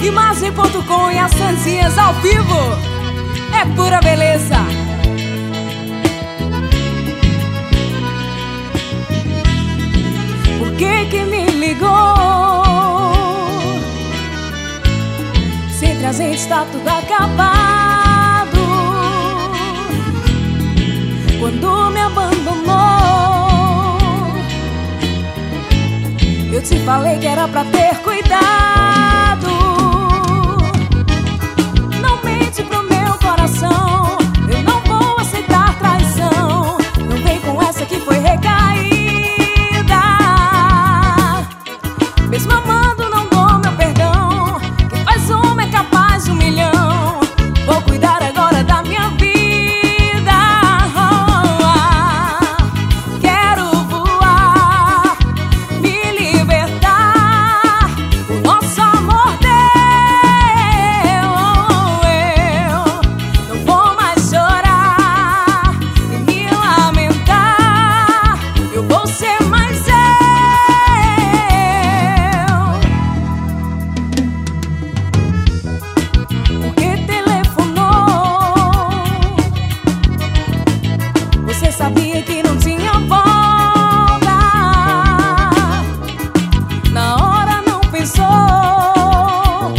Imagem.com e as Sanzinhas ao vivo é pura beleza. Por que me ligou? Se entre a gente está tudo acabado. Quando me abandonou, eu te falei que era pra ter cuidado. Não mente pro meu coração, eu não vou aceitar traição. Não vem com essa que foi recaída. Mesmo amando não dou meu perdão. Quem faz uma é capaz de 1 milhão. Vou cuidar agora da minha vida. Quero voar, me libertar. O nosso amor deu. Eu não vou mais chorar e me lamentar. Eu vou ser mais eu. Porque telefonou, você sabia que não tinha volta. Na hora não pensou,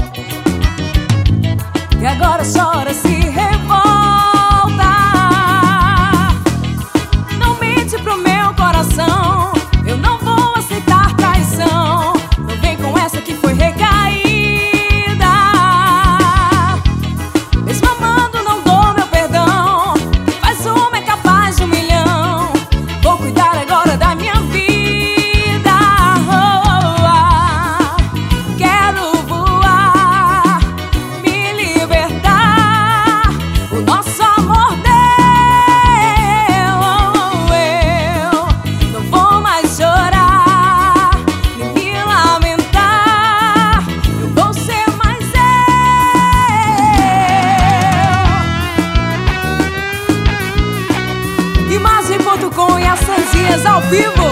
e agora chora, se revolta. Não mente pro meu coração, eu não vou aceitar traição. Não vem com essa que foi recaída. Mesmo amando não dou meu perdão. Quem faz uma é capaz de 1 milhão. Vou cuidar agora da minha vida. Quero voar, me libertar. O nosso amor deu. Eu não vou mais chorar nem me lamentar. Eu vou ser mais eu. Imagem.com e as Sanzinhas ao vivo